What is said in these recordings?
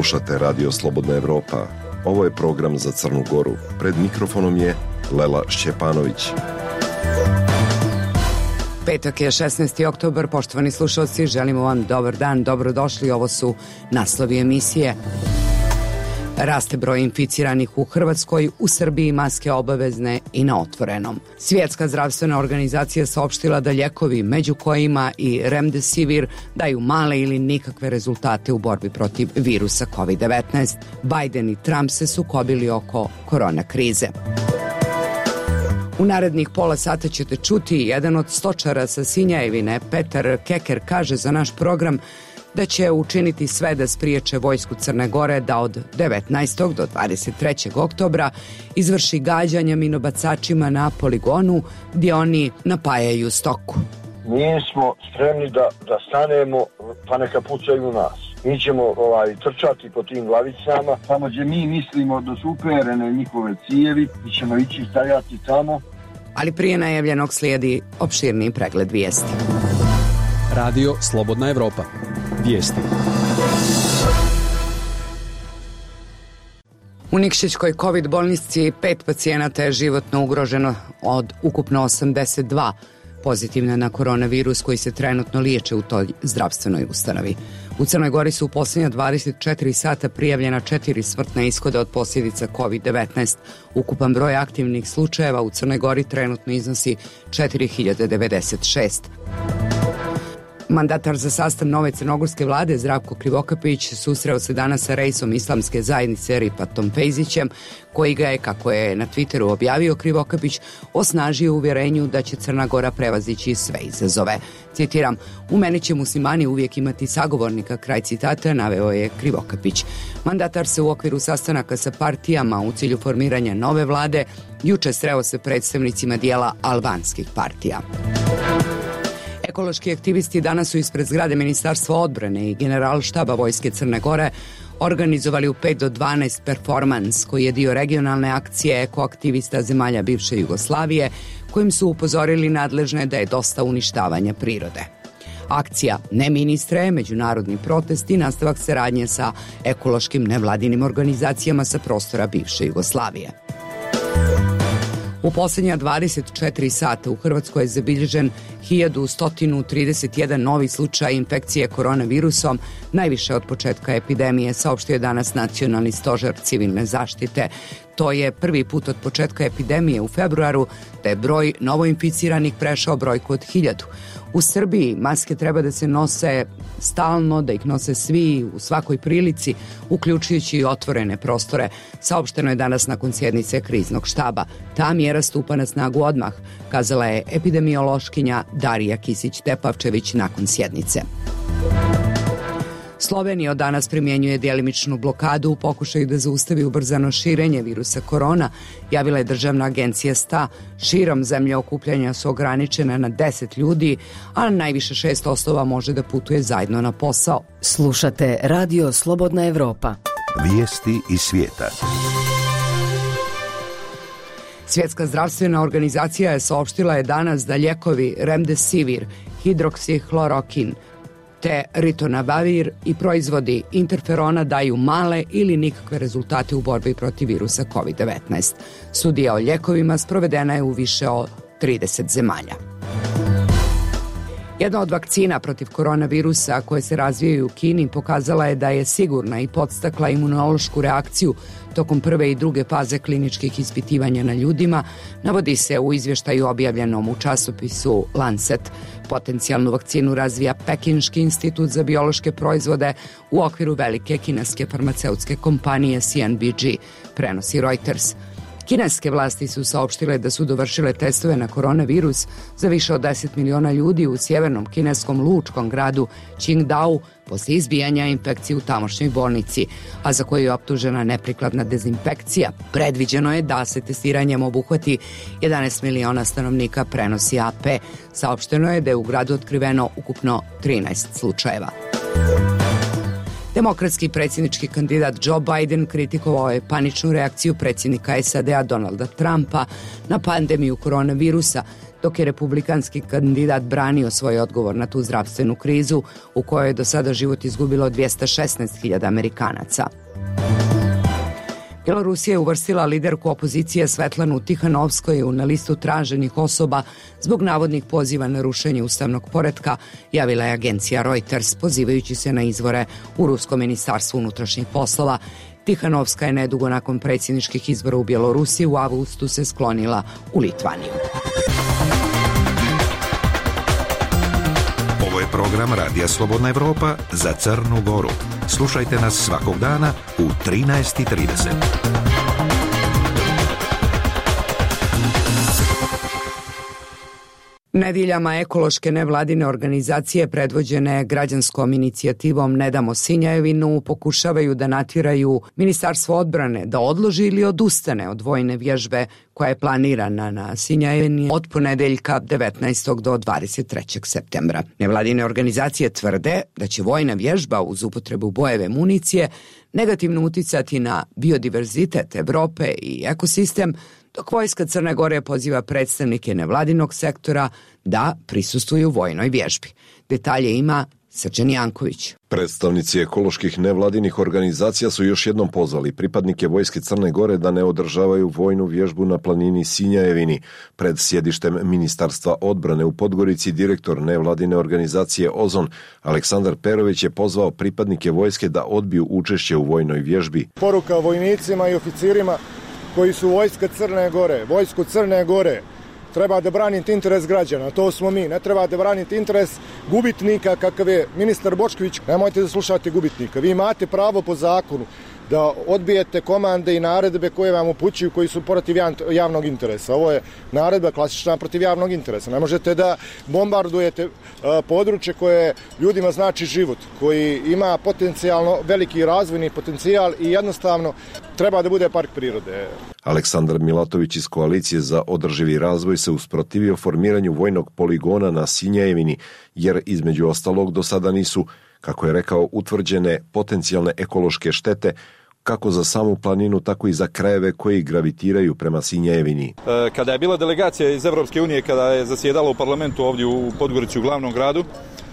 Slušate Radio Slobodna Evropa. Ovo je program za Crnu Goru. Pred mikrofonom je Lela Šćepanović. Petak je 16. oktobar. Poštovani slušalci, želimo vam dobar dan, dobrodošli. Ovo su naslovi emisije. Raste broj inficiranih u Hrvatskoj, u Srbiji maske obavezne i na otvorenom. Svjetska zdravstvena organizacija saopštila da ljekovi, među kojima i Remdesivir, daju male ili nikakve rezultate u borbi protiv virusa COVID-19. Biden i Trump se sukobili oko korona krize. U narednih pola sata ćete čuti jedan od stočara sa Sinjajevine, Petar Keker, kaže za naš program da će učiniti sve da spriječe vojsku Crne Gore da od 19. do 23. oktobra izvrši gađanja minobacačima na poligonu gdje oni napajaju stoku. Mi smo spremni da stanemo, pa neka pucaju nas. Mi ćemo trčati po tim glavicama, tamo gdje mi mislimo da su uperene njihove cijevi, mi ćemo ići stajati tamo. Ali prije najavljenog slijedi opširniji pregled vijesti. Radio Slobodna Evropa. Vijesti. U Nikšićkoj COVID bolnici 5 pacijenata je životno ugroženo od ukupno 82 pozitivne na koronavirus koji se trenutno liječe u toj zdravstvenoj ustanovi. U Crnoj Gori su u posljednja 24 sata prijavljena 4 smrtna ishoda od posljedica COVID-19. Ukupan broj aktivnih slučajeva u Crnoj Gori trenutno iznosi 4096. Mandatar za sastav nove crnogorske vlade Zdravko Krivokapić susreo se danas sa reisom islamske zajednice Rifatom Fejzićem, koji ga je, kako je na Twitteru objavio Krivokapić, osnažio u uvjerenju da će Crna Gora prevazići sve izazove. Citiram, u meni će muslimani uvijek imati sagovornika, kraj citata, naveo je Krivokapić. Mandatar se u okviru sastanaka sa partijama u cilju formiranja nove vlade juče sreo se predstavnicima dijela albanskih partija. Ekološki aktivisti danas su ispred zgrade Ministarstva odbrane i Generalštaba Vojske Crne Gore organizovali u 5 do 12 performans, koji je dio regionalne akcije ekoaktivista zemalja bivše Jugoslavije, kojim su upozorili nadležne da je dosta uništavanja prirode. Akcija Ne ministre, međunarodni protest i nastavak saradnje sa ekološkim nevladinim organizacijama sa prostora bivše Jugoslavije. U posljednja 24 sata u Hrvatskoj je zabilježen 1131 novi slučaj infekcije koronavirusom, najviše od početka epidemije, saopštio je danas Nacionalni stožer civilne zaštite. To je prvi put od početka epidemije u februaru da je broj novoinficiranih prešao brojku od 1000. U Srbiji maske treba da se nose stalno, da ih nose svi u svakoj prilici, uključujući i otvorene prostore, saopšteno je danas nakon sjednice kriznog štaba. Ta mjera stupa na snagu odmah, kazala je epidemiološkinja Darija Kisić-Tepavčević nakon sjednice. Slovenija od danas primjenjuje djelimičnu blokadu u pokušaju da zaustavi ubrzano širenje virusa korona, javila je državna agencija STA. Širom zemlje okupljanja su ograničena na 10 ljudi, a najviše 6 osoba može da putuje zajedno na posao. Slušate Radio Slobodna Evropa. Vijesti iz svijeta. Svjetska zdravstvena organizacija je saopštila je danas da lijekovi Remdesivir, hidroksihlorokin, te ritonavir i proizvodi interferona daju male ili nikakve rezultate u borbi protiv virusa COVID-19. Studija o lijekovima sprovedena je u više od 30 zemalja. Jedna od vakcina protiv koronavirusa koje se razvijaju u Kini pokazala je da je sigurna i podstakla imunološku reakciju tokom prve i druge faze kliničkih ispitivanja na ljudima, navodi se u izvještaju objavljenom u časopisu Lancet. Potencijalnu vakcinu razvija Pekinški institut za biološke proizvode u okviru velike kineske farmaceutske kompanije CNBG, prenosi Reuters. Kineske vlasti su saopštile da su dovršile testove na koronavirus za više od 10 miliona ljudi u sjevernom kineskom lučkom gradu Qingdao poslije izbijanja infekcije u tamošnjoj bolnici, a za koju je optužena neprikladna dezinfekcija. Predviđeno je da se testiranjem obuhvati 11 miliona stanovnika, prenosi AP. Saopšteno je da je u gradu otkriveno ukupno 13 slučajeva. Demokratski predsjednički kandidat Joe Biden kritikovao je paničnu reakciju predsjednika SAD-a Donalda Trumpa na pandemiju koronavirusa, dok je republikanski kandidat branio svoj odgovor na tu zdravstvenu krizu u kojoj je do sada život izgubilo 216.000 Amerikanaca. Bjelorusija je uvrstila liderku opozicije Svetlanu Tihanovskoju na listu traženih osoba zbog navodnih poziva na rušenje ustavnog poretka, javila je agencija Reuters, pozivajući se na izvore u Ruskom ministarstvu unutrašnjih poslova. Tihanovska je nedugo nakon predsjedničkih izbora u Bjelorusiji u avgustu se sklonila u Litvaniju. Ovo je program Radija Slobodna Evropa za Crnu Goru. Slušajte nas svakog dana u 13:30. Nedjeljama ekološke nevladine organizacije predvođene građanskom inicijativom Ne damo Sinjevinu pokušavaju da natjeraju Ministarstvo odbrane da odloži ili odustane od vojne vježbe koja je planirana na Sinjevini od ponedeljka 19. do 23. septembra. Nevladine organizacije tvrde da će vojna vježba uz upotrebu bojeve municije negativno uticati na biodiverzitet Evrope i ekosistem, dok vojska Crne Gore poziva predstavnike nevladinog sektora da prisustvuju vojnoj vježbi. Detalje ima Srđan Janković. Predstavnici ekoloških nevladinih organizacija su još jednom pozvali pripadnike vojske Crne Gore da ne održavaju vojnu vježbu na planini Sinjevini. Pred sjedištem Ministarstva odbrane u Podgorici direktor nevladine organizacije Ozon Aleksandar Perović je pozvao pripadnike vojske da odbiju učešće u vojnoj vježbi. Poruka vojnicima i oficirima koji su vojska Crne Gore, vojsku Crne Gore, treba da braniti interes građana, to smo mi, ne treba da braniti interes gubitnika kakav je ministar Bošković. Nemojte da slušate gubitnika, vi imate pravo po zakonu da odbijete komande i naredbe koje vam upućuju koji su protiv javnog interesa. Ovo je naredba klasična protiv javnog interesa. Ne možete da bombardujete područje koje ljudima znači život, koji ima potencijalno veliki razvojni potencijal i jednostavno treba da bude park prirode. Aleksandar Milatović iz Koalicije za održivi razvoj se usprotivio formiranju vojnog poligona na Sinjevini, jer između ostalog do sada nisu, kako je rekao, utvrđene potencijalne ekološke štete kako za samu planinu, tako i za krajeve koji gravitiraju prema Sinjevini. Kada je bila delegacija iz Evropske unije, kada je zasjedala u parlamentu ovdje u Podgorici u glavnom gradu,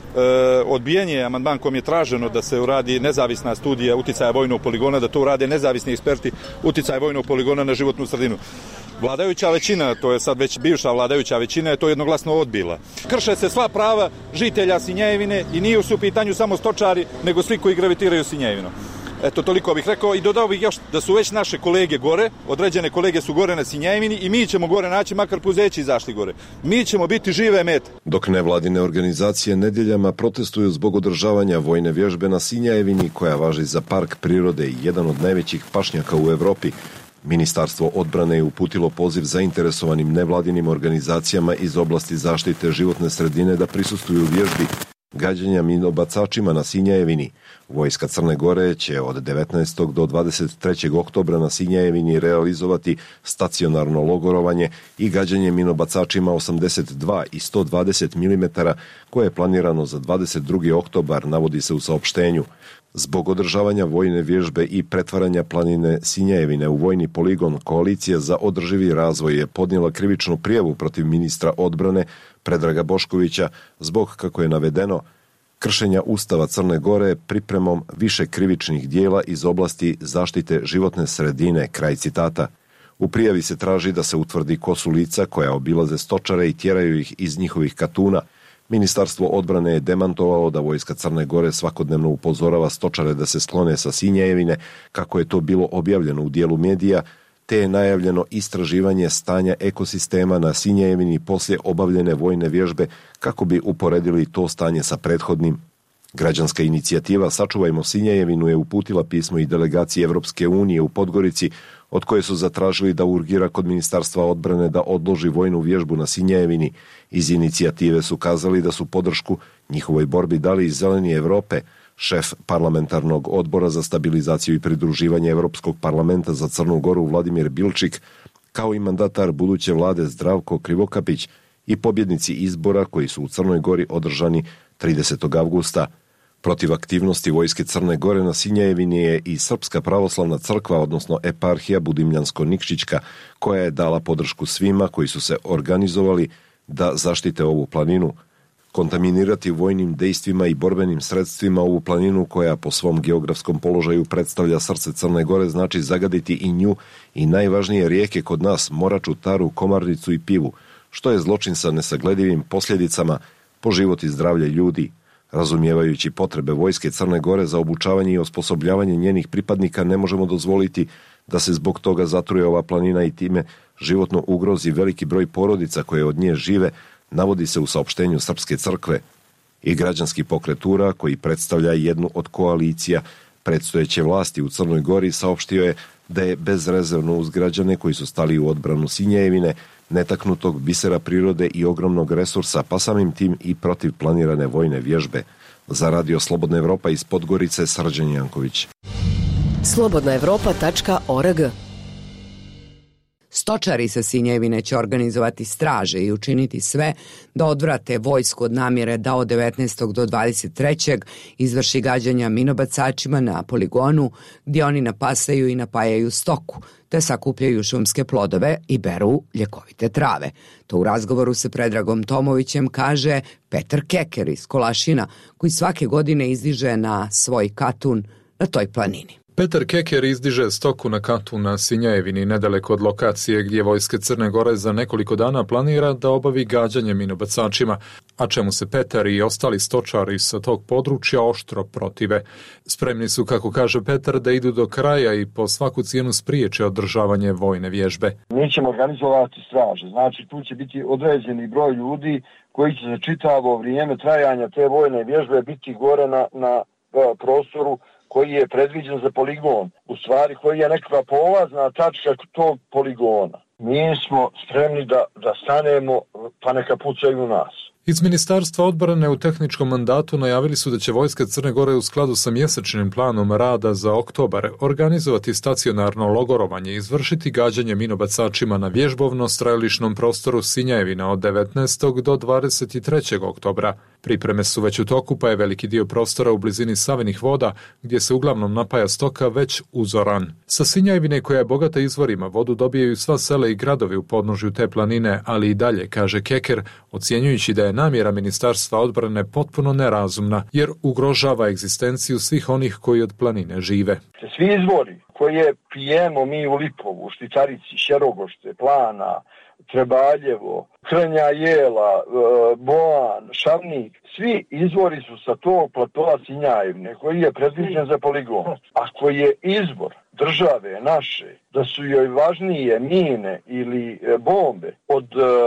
odbijen je amandman kojim je traženo da se uradi nezavisna studija uticaja vojnog poligona, da to urade nezavisni eksperti uticaja vojnog poligona na životnu sredinu. Vladajuća većina, to je sad već bivša vladajuća većina, je to jednoglasno odbila. Krše se sva prava žitelja Sinjevine i nije su u pitanju samo stočari, nego svi koji gravitiraju Sinjevinom. Eto, toliko bih rekao i dodao bih još da su već naše kolege gore, određene kolege su gore na Sinjevini i mi ćemo gore naći makar puzeći izašli gore. Mi ćemo biti žive mete. Dok nevladine organizacije nedjeljama protestuju zbog održavanja vojne vježbe na Sinjevini, koja važi za park prirode i jedan od najvećih pašnjaka u Evropi, Ministarstvo odbrane je uputilo poziv zainteresovanim nevladinim organizacijama iz oblasti zaštite životne sredine da prisustvuju vježbi gađanja minobacačima na Sinjevini. Vojska Crne Gore će od 19. do 23. oktobra na Sinjevini realizovati stacionarno logorovanje i gađanje minobacačima 82 i 120 mm koje je planirano za 22. oktobar, navodi se u saopštenju. Zbog održavanja vojne vježbe i pretvaranja planine Sinjevine u vojni poligon, Koalicija za održivi razvoj je podnijela krivičnu prijavu protiv ministra odbrane Predraga Boškovića zbog, kako je navedeno, kršenja Ustava Crne Gore pripremom više krivičnih dijela iz oblasti zaštite životne sredine, kraj citata. U prijavi se traži da se utvrdi ko su lica koja obilaze stočare i tjeraju ih iz njihovih katuna. Ministarstvo odbrane je demantovalo da vojska Crne Gore svakodnevno upozorava stočare da se sklone sa Sinjevine, kako je to bilo objavljeno u dijelu medija, te je najavljeno istraživanje stanja ekosistema na Sinjevini poslije obavljene vojne vježbe kako bi uporedili to stanje sa prethodnim. Građanska inicijativa Sačuvajmo Sinjevinu je uputila pismo i delegaciji Evropske unije u Podgorici, od koje su zatražili da urgira kod Ministarstva odbrane da odloži vojnu vježbu na Sinjevini. Iz inicijative su kazali da su podršku njihovoj borbi dali iz Zeleni Evrope, šef parlamentarnog odbora za stabilizaciju i pridruživanje Evropskog parlamenta za Crnu Goru Vladimir Bilčik, kao i mandatar buduće vlade Zdravko Krivokapić i pobjednici izbora koji su u Crnoj Gori održani 30. avgusta. Protiv aktivnosti vojske Crne Gore na Sinjevini je i Srpska pravoslavna crkva, odnosno eparhija Budimljansko-Nikšićka, koja je dala podršku svima koji su se organizovali da zaštite ovu planinu. Kontaminirati vojnim dejstvima i borbenim sredstvima ovu planinu koja po svom geografskom položaju predstavlja srce Crne Gore znači zagaditi i nju i najvažnije rijeke kod nas, Moraču, Taru, Komarnicu i Pivu, što je zločin sa nesagledivim posljedicama po život i zdravlje ljudi. Razumijevajući potrebe vojske Crne Gore za obučavanje i osposobljavanje njenih pripadnika, ne možemo dozvoliti da se zbog toga zatruje ova planina i time životno ugrozi veliki broj porodica koje od nje žive, navodi se u saopštenju Srpske crkve. I građanski pokret URA, koji predstavlja jednu od koalicija predstojeće vlasti u Crnoj Gori, saopštio je da je bezrezervno uz građane koji su stali u odbranu Sinjevine, netaknutog bisera prirode i ogromnog resursa, pa samim tim i protiv planirane vojne vježbe. Za Radio Slobodna Evropa iz Podgorice, Srđan Janković. slobodnaevropa.org. Stočari sa Sinjevine će organizovati straže i učiniti sve da odvrate vojsku od namjere da od 19. do 23. izvrši gađanja minobacačima na poligonu gdje oni napasaju i napajaju stoku, te sakupljaju šumske plodove i beru ljekovite trave. To u razgovoru sa Predragom Tomovićem kaže Petar Keker iz Kolašina, koji svake godine izdiže na svoj katun na toj planini. Petar Keker izdiže stoku na katun na Sinjevini, nedaleko od lokacije gdje vojske Crne Gore za nekoliko dana planira da obavi gađanje minobacačima, a čemu se Petar i ostali stočari sa tog područja oštro protive. Spremni su, kako kaže Petar, da idu do kraja i po svaku cijenu spriječe održavanje vojne vježbe. Mi ćemo organizovati straže, znači tu će biti određeni broj ljudi koji će za čitavo vrijeme trajanja te vojne vježbe biti gore na prostoru koji je predviđen za poligon, u stvari koji je nekakva polazna tačka tog poligona. Mi smo spremni da stanemo, pa neka pucaju nas. Iz Ministarstva odbrane u tehničkom mandatu najavili su da će vojska Crne Gore u skladu sa mjesečnim planom rada za oktobar organizovati stacionarno logorovanje i izvršiti gađanje minobacačima na vježbovno-strelišnom prostoru Sinjevina od 19. do 23. oktobra. Pripreme su već u toku, pa je veliki dio prostora u blizini Savinih voda, gdje se uglavnom napaja stoka, već uzoran. Sa Sinjevine, koja je bogata izvorima, vodu dobijaju sva sela i gradovi u podnožju te planine, ali i dalje, kaže Keker, ocjenjujući da je namjera Ministarstva odbrane potpuno nerazumna, jer ugrožava egzistenciju svih onih koji od planine žive. Svi izvori koje pijemo mi u Lipovu, Štitarici, Šerogošte, Plana, Trebaljevo, Krnja Jela, Boan, Šavnik, svi izvori su sa tog platoa Sinjevine koji je predviđen za poligon. Ako je izbor države naše da su joj važnije mine ili bombe od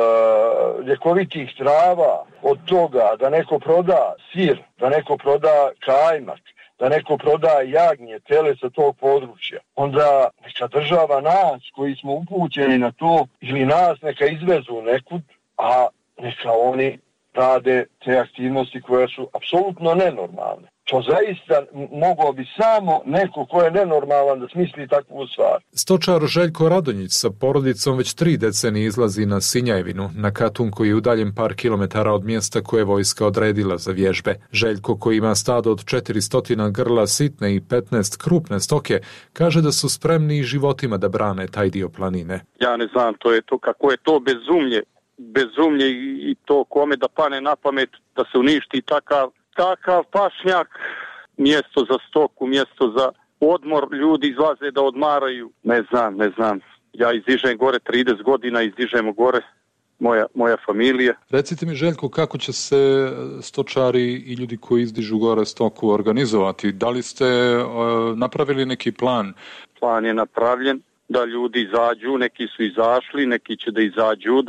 ljekovitih trava, od toga da neko proda sir, da neko proda kajmak, da neko proda jagnje, tele sa tog područja, onda neka država nas koji smo upućeni na to ili nas neka izvezu nekud, a neka oni rade te aktivnosti koje su apsolutno nenormalne. To zaista mogao bi samo neko ko je nenormalan da smisli takvu stvar. Stočar Željko Radonjić sa porodicom već 3 decenije izlazi na Sinjevinu, na katun koji je udaljen par kilometara od mjesta koje je vojska odredila za vježbe. Željko, koji ima stado od 400 grla sitne i 15 krupne stoke, kaže da su spremni i životima da brane taj dio planine. Ja ne znam, kako je to bezumlje i to kome da pane na pamet da se uništi takav pašnjak, mjesto za stoku, mjesto za odmor, ljudi izlaze da odmaraju. Ne znam. Ja izdižem gore 30 godina, izdižemo gore moja familija. Recite mi, Željko, kako će se stočari i ljudi koji izdižu gore stoku organizovati? Da li ste napravili neki plan? Plan je napravljen da ljudi izađu, neki su izašli, neki će da izađu,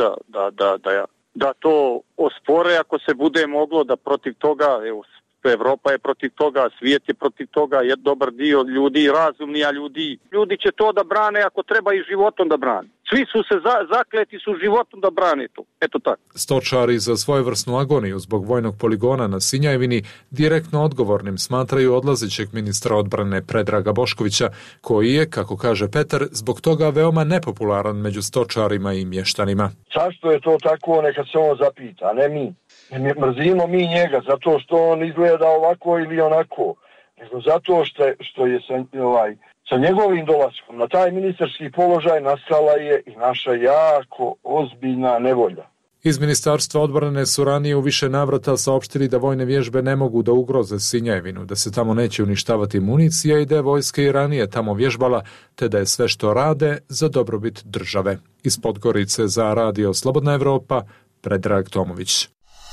da to ospore ako se bude moglo, da protiv toga, Evropa je protiv toga, svijet je protiv toga, je dobar dio ljudi, razumnija ljudi će to da brane ako treba i životom da brane. Svi su se zakleti su životom da brane to. Eto tako. Stočari za svojevrsnu agoniju zbog vojnog poligona na Sinjevini direktno odgovornim smatraju odlazećeg ministra odbrane Predraga Boškovića, koji je, kako kaže Petar, zbog toga veoma nepopularan među stočarima i mještanima. Zašto je to tako, neka se on zapita, a ne mi. Ne mrzimo mi njega zato što on izgleda ovako ili onako, nego zato što je sa njegovim dolaskom na taj ministarski položaj nastala je i naša jako ozbiljna nevolja. Iz Ministarstva odbrane su ranije u više navrata saopštili da vojne vježbe ne mogu da ugroze Sinjevinu, da se tamo neće uništavati municija i da je vojska i ranije tamo vježbala, te da je sve što rade za dobrobit države. Iz Podgorice za Radio Slobodna Evropa, Predrag Tomović.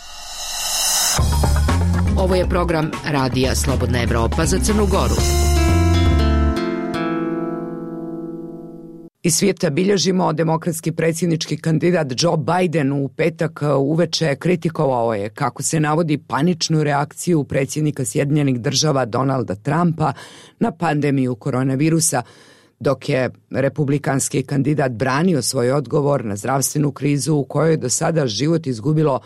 Ovo je program Radija Slobodna Evropa za Crnu Goru. Iz svijeta bilježimo demokratski predsjednički kandidat Joe Biden u petak uveče kritikovao je, kako se navodi, paničnu reakciju predsjednika Sjedinjenih Država Donalda Trumpa na pandemiju koronavirusa, dok je republikanski kandidat branio svoj odgovor na zdravstvenu krizu u kojoj je do sada život izgubilo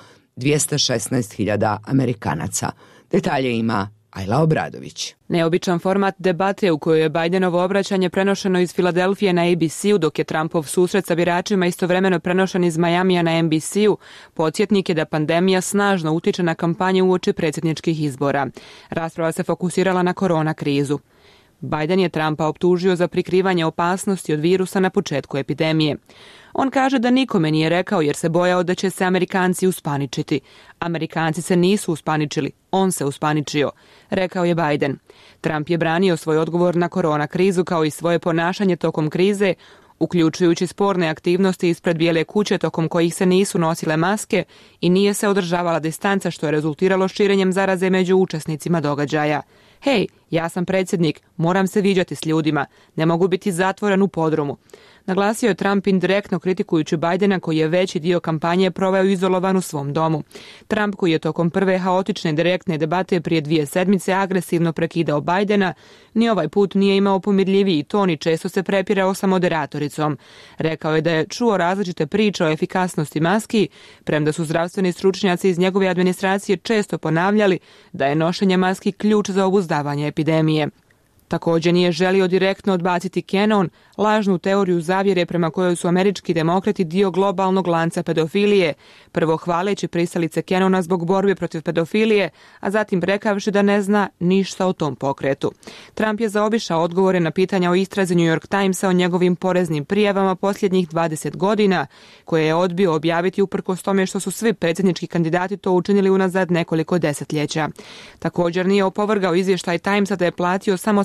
216.000 Amerikanaca. Detalje ima Ajla Obradović. Neobičan format debate u kojoj je Bidenovo obraćanje prenošeno iz Filadelfije na ABC-u, dok je Trumpov susret sa biračima istovremeno prenošen iz Majamija na NBC-u, podsjetnik je da pandemija snažno utiče na kampanju uoči predsjedničkih izbora. Rasprava se fokusirala na korona krizu. Biden je Trumpa optužio za prikrivanje opasnosti od virusa na početku epidemije. On kaže da nikome nije rekao jer se bojao da će se Amerikanci uspaničiti. Amerikanci se nisu uspaničili, on se uspaničio, rekao je Biden. Trump je branio svoj odgovor na korona krizu kao i svoje ponašanje tokom krize, uključujući sporne aktivnosti ispred Bijele kuće tokom kojih se nisu nosile maske i nije se održavala distanca, što je rezultiralo širenjem zaraze među učesnicima događaja. Hej, ja sam predsjednik, moram se viđati s ljudima, ne mogu biti zatvoren u podrumu. Naglasio je Trump indirektno kritikujući Bidena koji je veći dio kampanje proveo izolovan u svom domu. Trump, koji je tokom prve haotične direktne debate prije 2 sedmice agresivno prekidao Bidena, ni ovaj put nije imao pomirljiviji ton i često se prepirao sa moderatoricom. Rekao je da je čuo različite priče o efikasnosti maski, premda su zdravstveni stručnjaci iz njegove administracije često ponavljali da je nošenje maski ključ za obuzdavanje epidemije. Također nije želio direktno odbaciti Canon, lažnu teoriju zavjere prema kojoj su američki demokrati dio globalnog lanca pedofilije, prvo hvaleći pristalice Canona zbog borbe protiv pedofilije, a zatim rekavši da ne zna ništa o tom pokretu. Trump je zaobišao odgovore na pitanja o istrazi New York Timesa o njegovim poreznim prijavama posljednjih 20 godina, koje je odbio objaviti uprkos tome što su svi predsjednički kandidati to učinili unazad nekoliko desetljeća. Također nije opovrgao izvještaj Timesa da je platio samo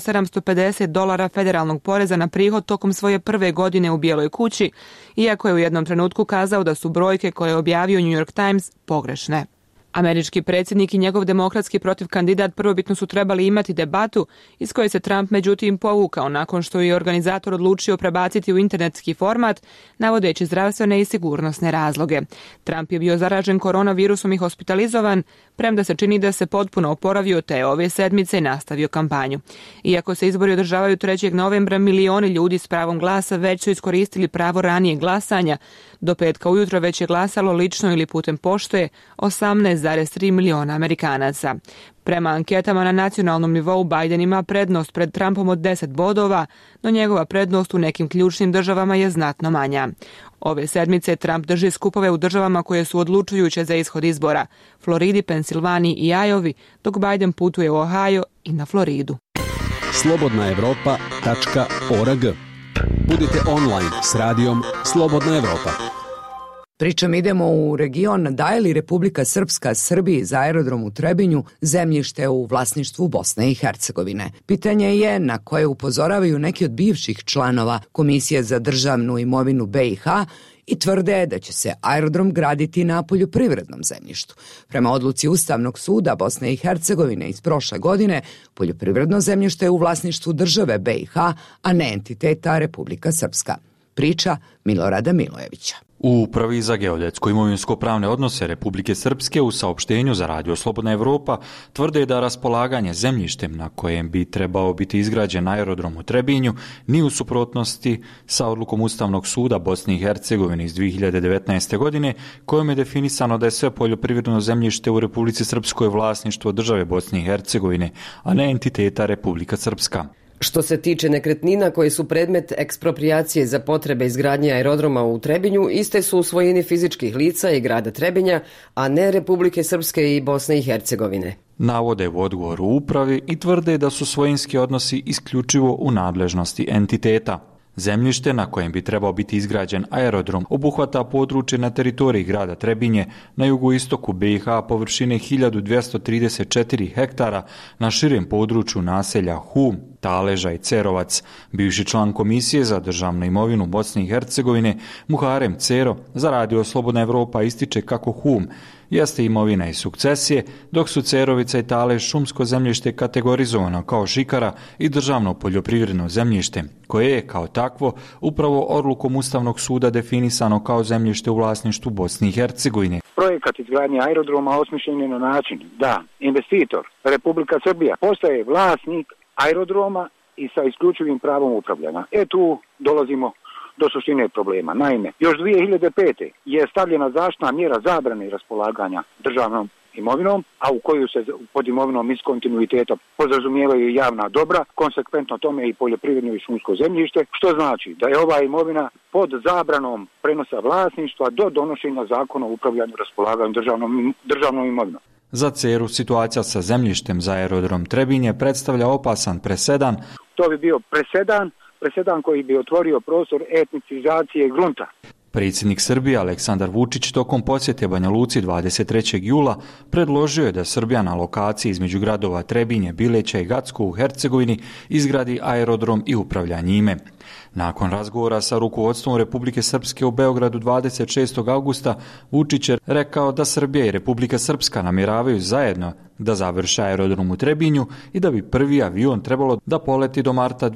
$750 federalnog poreza na prihod tokom svoje prve godine u Bijeloj kući, iako je u jednom trenutku kazao da su brojke koje je objavio New York Times pogrešne. Američki predsjednik i njegov demokratski protivkandidat prvobitno su trebali imati debatu iz koje se Trump međutim povukao nakon što je organizator odlučio prebaciti u internetski format, navodeći zdravstvene i sigurnosne razloge. Trump je bio zaražen koronavirusom i hospitalizovan, premda se čini da se potpuno oporavio te ove sedmice i nastavio kampanju. Iako se izbori održavaju 3. novembra, milioni ljudi s pravom glasa već su iskoristili pravo ranije glasanja. Do petka ujutro već je glasalo lično ili putem pošte 18,3 miliona Amerikanaca. Prema anketama na nacionalnom nivou Biden ima prednost pred Trumpom od 10 bodova, no njegova prednost u nekim ključnim državama je znatno manja. Ove sedmice Trump drži skupove u državama koje su odlučujuće za ishod izbora, Floridi, Pensilvaniji i Iowi, dok Biden putuje u Ohio i na Floridu. slobodnaevropa.org. Budite online s radijom Slobodna Evropa. Pričom idemo u region, daje li Republika Srpska Srbiji za aerodrom u Trebinju zemljište u vlasništvu Bosne i Hercegovine. Pitanje je na koje upozoravaju neki od bivših članova Komisije za državnu imovinu BiH i tvrde da će se aerodrom graditi na poljoprivrednom zemljištu. Prema odluci Ustavnog suda Bosne i Hercegovine iz prošle godine, poljoprivredno zemljište je u vlasništvu države BiH, a ne entiteta Republika Srpska. Priča Milorada Milojevića. U Upravi za geodetsko-imovinsko-pravne odnose Republike Srpske u saopštenju za Radio Slobodna Evropa tvrde da raspolaganje zemljištem na kojem bi trebao biti izgrađen aerodrom u Trebinju ni u suprotnosti sa odlukom Ustavnog suda Bosne i Hercegovine iz 2019. godine, kojom je definisano da je sve poljoprivredno zemljište u Republici Srpskoj vlasništvo države Bosne i Hercegovine, a ne entiteta Republika Srpska. Što se tiče nekretnina koje su predmet eksproprijacije za potrebe izgradnje aerodroma u Trebinju, iste su u svojini fizičkih lica i grada Trebinja, a ne Republike Srpske i Bosne i Hercegovine. Navode u odgovoru upravi i tvrde da su svojinski odnosi isključivo u nadležnosti entiteta. Zemljište na kojem bi trebao biti izgrađen aerodrom obuhvata područje na teritoriji grada Trebinje na jugoistoku BiH površine 1234 hektara na širem području naselja Hum, Taleža i Cerovac. Bivši član Komisije za državnu imovinu Bosne i Hercegovine Muharem Cero za Radio Slobodna Evropa ističe kako Hum jeste imovina i sukcesije, dok su Cerovica i Talež šumsko zemljište kategorizovano kao šikara i državno poljoprivredno zemljište, koje je kao takvo upravo odlukom Ustavnog suda definisano kao zemljište u vlasništvu Bosne i Hercegovine. Projekat izgradnje aerodroma osmišljen je na način da investitor Republika Srbija postaje vlasnik aerodroma i sa isključivim pravom upravljanja. Tu dolazimo do suštine problema. Naime, još 2005. je stavljena zaštitna mjera zabrane raspolaganja državnom imovinom, a u koju se pod imovinom iz kontinuiteta podrazumijevaju javna dobra, konsekventno tome i poljoprivredno i šumsko zemljište, što znači da je ova imovina pod zabranom prenosa vlasništva do donošenja zakona o upravljanju raspolaganju državnom imovinom. Za Ceru situacija sa zemljištem za aerodrom Trebinje predstavlja opasan presedan. To bi bio presedan koji bi otvorio prostor etnicizacije grunta. Predsjednik Srbije Aleksandar Vučić tokom posjete Banja Luci 23. jula predložio je da Srbija na lokaciji između gradova Trebinje, Bileća i Gacko u Hercegovini izgradi aerodrom i upravlja njime. Nakon razgovora sa rukovodstvom Republike Srpske u Beogradu 26. augusta, Vučić je rekao da Srbija i Republika Srpska namjeravaju zajedno da završe aerodrom u Trebinju i da bi prvi avion trebalo da poleti do marta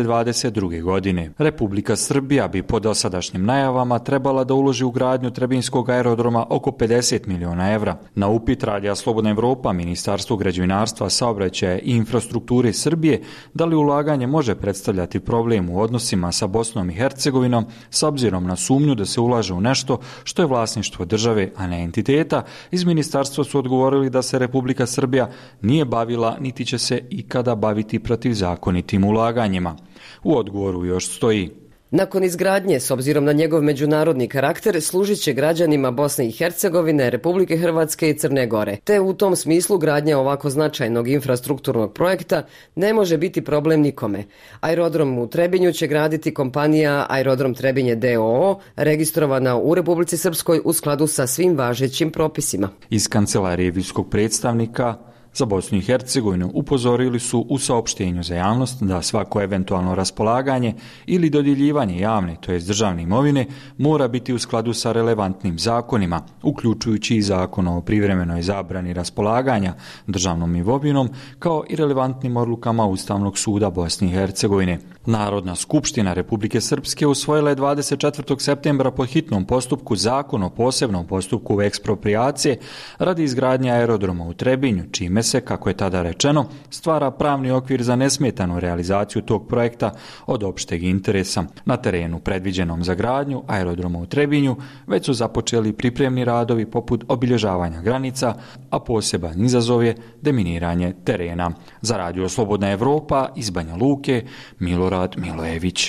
2022. godine. Republika Srbija bi po dosadašnjim najavama trebala da uloži u gradnju Trebinjskog aerodroma oko 50 miliona evra. Na upit Radija Slobodna Evropa, Ministarstvo građevinarstva, saobraćaja i infrastrukture Srbije, da li ulaganje može predstavljati problem u odnosima sa Bosnom i Hercegovinom s obzirom na sumnju da se ulaže u nešto što je vlasništvo države, a ne entiteta, iz ministarstva su odgovorili da se Republika Srbija nije bavila niti će se ikada baviti protivzakonitim ulaganjima. U odgovoru još stoji: nakon izgradnje, s obzirom na njegov međunarodni karakter, služit će građanima Bosne i Hercegovine, Republike Hrvatske i Crne Gore. Te u tom smislu gradnja ovako značajnog infrastrukturnog projekta ne može biti problem nikome. Aerodrom u Trebinju će graditi kompanija Aerodrom Trebinje d.o.o. registrovana u Republici Srpskoj u skladu sa svim važećim propisima. Iz kancelarije visokog predstavnika za Bosnu i Hercegovinu upozorili su u saopštenju za javnost da svako eventualno raspolaganje ili dodjeljivanje javne, to jest državne imovine, mora biti u skladu sa relevantnim zakonima, uključujući i zakon o privremenoj zabrani raspolaganja državnom imovinom, kao i relevantnim odlukama Ustavnog suda Bosne i Hercegovine. Narodna skupština Republike Srpske usvojila je 24. septembra po hitnom postupku zakon o posebnom postupku eksproprijacije radi izgradnje aerodroma u Trebinju, čime se, kako je tada rečeno, stvara pravni okvir za nesmetanu realizaciju tog projekta od opšteg interesa. Na terenu predviđenom za gradnju aerodroma u Trebinju već su započeli pripremni radovi poput obilježavanja granica, a poseban izazov je deminiranje terena. Za Radio Slobodna Evropa iz Banja Luke, Milorad Milojević.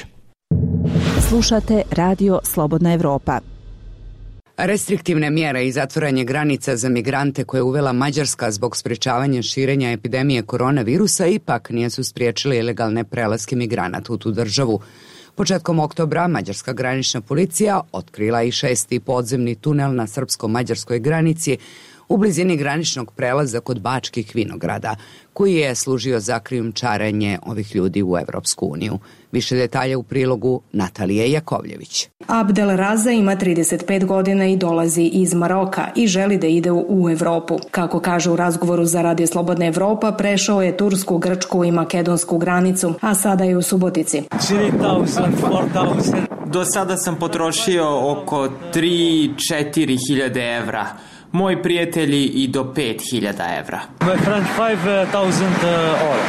Slušate Radio Slobodna Evropa. Restriktivne mjere i zatvaranje granica za migrante koje je uvela Mađarska zbog sprečavanja širenja epidemije koronavirusa ipak nisu spriječili ilegalne prelaske migranata u tu državu. Početkom oktobra mađarska granična policija otkrila i 6. podzemni tunel na srpsko-mađarskoj granici u blizini graničnog prelaza kod Bačkih Vinograda, koji je služio za krijumčarenje ovih ljudi u Evropsku uniju. Više detalja u prilogu Natalije Jakovljević. Abdel Raza ima 35 godina i dolazi iz Maroka i želi da ide u Evropu. Kako kaže u razgovoru za Radio Slobodna Evropa, prešao je tursku, grčku i makedonsku granicu, a sada je u Subotici. 3,000-4,000. Do sada sam potrošio oko 3-4 hiljade evra. Moji prijatelji i do 5.000 evra. My friend 5,000 euro.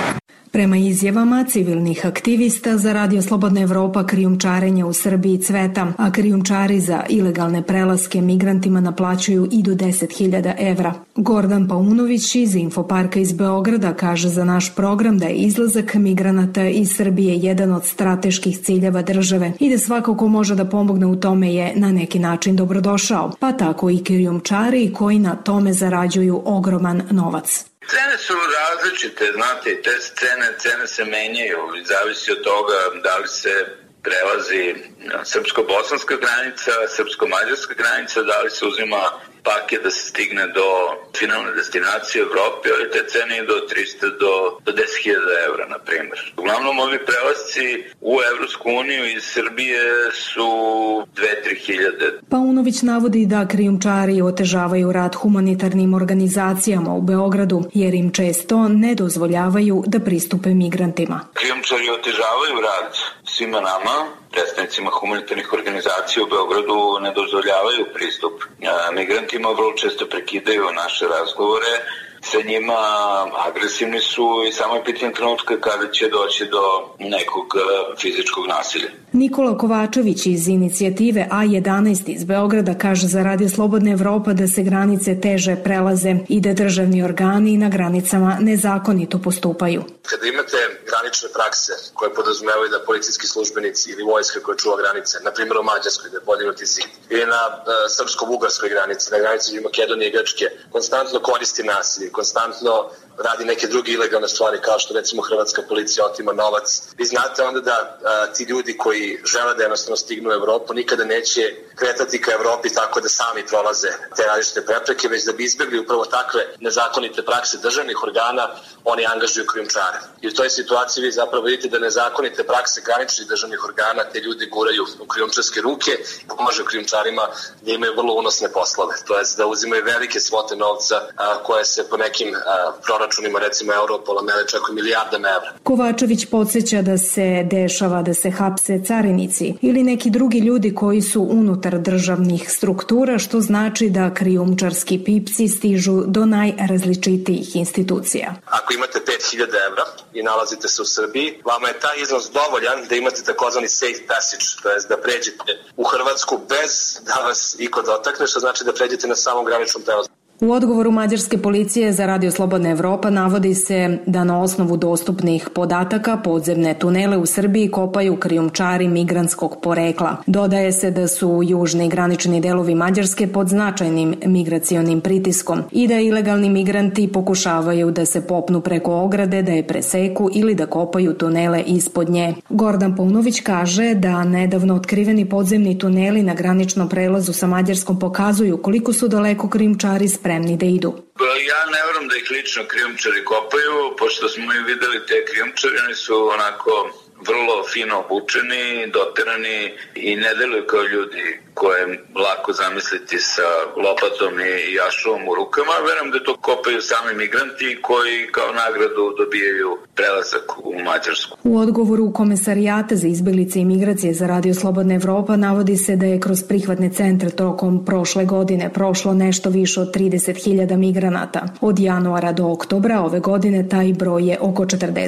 Prema izjavama civilnih aktivista za Radio Slobodna Evropa krijumčarenje u Srbiji cveta, a krijumčari za ilegalne prelaske migrantima naplaćuju i do 10.000 evra. Gordan Paunović iz Infoparka iz Beograda kaže za naš program da je izlazak migranata iz Srbije jedan od strateških ciljeva države i da svako ko može da pomogne u tome je na neki način dobrodošao, pa tako i krijumčari koji na tome zarađuju ogroman novac. Cene su različite, znate, te cene se menjaju, zavisi od toga da li se prelazi srpsko-bosanska granica, srpsko-mađarska granica, da li se uzima paket da se stigne do finalne destinacije u Evropi, ali te cene idu od 300 do 10.000 evra, na primjer. Uglavnom, ovi prelasci u Evropsku uniju iz Srbije su 2-3 hiljade. Paunović navodi da krijumčari otežavaju rad humanitarnim organizacijama u Beogradu, jer im često ne dozvoljavaju da pristupe migrantima. Krijumčari otežavaju rad svima nama, predstavnicima humanitarnih organizacija u Beogradu ne dozvoljavaju pristup migrantima, vrlo često prekidaju naše razgovore sa njima, agresivni su i samo je pitanje trenutka kada će doći do nekog fizičkog nasilja. Nikola Kovačević iz inicijative A11 iz Beograda kaže za Radio Slobodna Evropa da se granice teže prelaze i da državni organi na granicama nezakonito postupaju. Kada imate granične prakse koje podrazumevaju da policijski službenici ili vojska koja čuva granice, na primjer u Mađarskoj da je podignuti zid, ili na srpsko-bugarskoj granici, na granici Makedonije i Grčke, konstantno koristi nasilje, konstantno radi neke druge ilegalne stvari kao što recimo hrvatska policija otima novac. Vi znate onda da ti ljudi koji žele da jednostavno stignu u Evropu nikada neće kretati ka Evropi tako da sami prolaze te različite prepreke, već da bi izbjegli upravo takve nezakonite prakse državnih organa, oni angažuju krijumčare. I u toj situaciji vi zapravo vidite da nezakonite prakse graničnih državnih organa te ljudi guraju u krijumčarske ruke i pomažu krijumčarima da imaju vrlo unosne poslove. To je da uzimaju velike svote novca koje se po nekim proračunima, recimo Europola, mere čak i milijardama evra. Kovačević podsjeća da se dešava da se hapse carinici ili neki drugi ljudi koji su unutar državnih struktura, što znači da krijumčarski pipci stižu do najrazličitijih institucija. Ako imate 5.000 evra i nalazite se u Srbiji, vama je taj iznos dovoljan da imate takozvani safe passage, to je da pređete u Hrvatsku bez da vas iko dotakne, što znači da pređete na samom graničnom prelazu. U odgovoru mađarske policije za Radio Slobodna Evropa navodi se da na osnovu dostupnih podataka podzemne tunele u Srbiji kopaju krijumčari migrantskog porekla. Dodaje se da su južni granični delovi Mađarske pod značajnim migracionim pritiskom i da ilegalni migranti pokušavaju da se popnu preko ograde, da je preseku ili da kopaju tunele ispod nje. Gordan Paunović kaže da nedavno otkriveni podzemni tuneli na graničnom prelazu sa Mađarskom pokazuju koliko su daleko krijumčari spremni da idu. Ja ne vjerujem da ih lično krijumčari kopaju, pošto smo i videli te krijumčari, oni su onako vrlo fino obučeni, doterani i ne deluju kao ljudi koje je lako zamisliti sa lopatom i jašovom u rukama. Vjerujem da to kopaju sami migranti koji kao nagradu dobijaju prelazak u Mađarsku. U odgovoru Komesarijata za izbjeglice i migracije za Radio Slobodna Evropa navodi se da je kroz prihvatne centre tokom prošle godine prošlo nešto više od 30.000 migranata. Od januara do oktobra ove godine taj broj je oko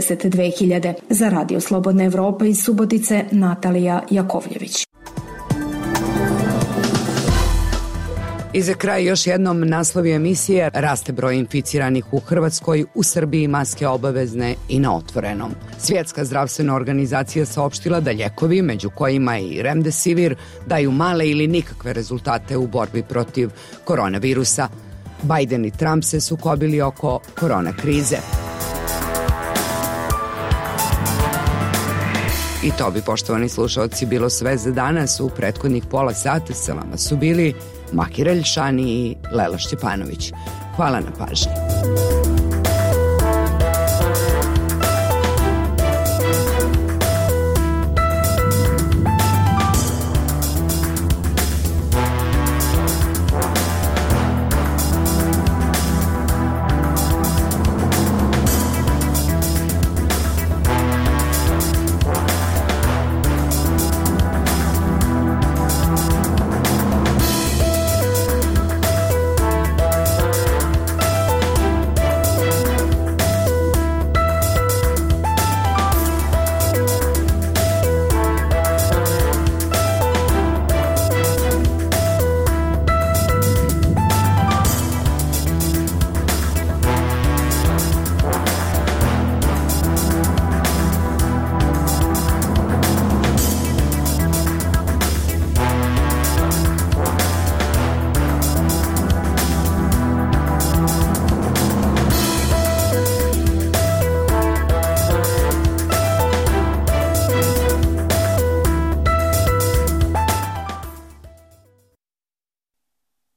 42.000. Za Radio Slobodna Evropa iz Subotice, Natalija Jakovljević. I za kraj još jednom naslovi emisije: raste broj inficiranih u Hrvatskoj, u Srbiji maske obavezne i na otvorenom. Svjetska zdravstvena organizacija saopštila da ljekovi, među kojima i Remdesivir, daju male ili nikakve rezultate u borbi protiv koronavirusa. Biden i Trump se sukobili oko korona krize. I to bi, poštovani slušalci, bilo sve za danas. U prethodnih pola sata sa vama su bili Makir Elšani i Lela Šćepanović. Hvala na pažnji.